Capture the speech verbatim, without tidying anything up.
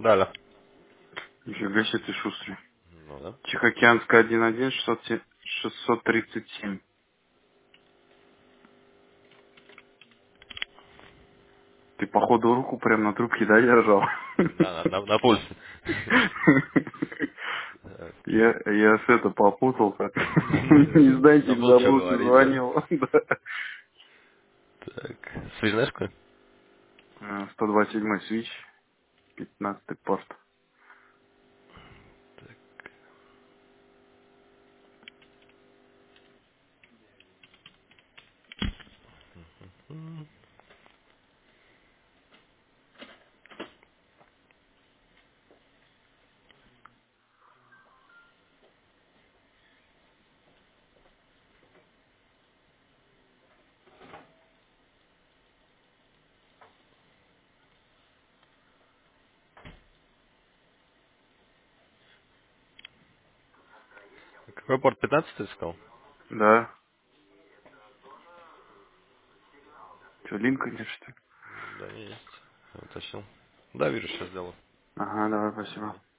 Да, да. Нифига себе ты шустрый. Ну да. Тихоокеанская один один шестьсот тридцать семь. Ты, походу, руку прям на трубке, да, держал? Да, на, на, на пульсе. Так. Я, я с это попутался. Не знаете, Забыл, что заблудший говорить, да? звонил. Да. Так. Свяжнешку? А, сто двадцать седьмой свич, пятнадцатый порт. Какой порт? Пятнадцатый искал? Да. Че, Линкольн, что ли? Да, есть. Уточнил. Да, вижу, сейчас сделаю. Ага, давай, спасибо.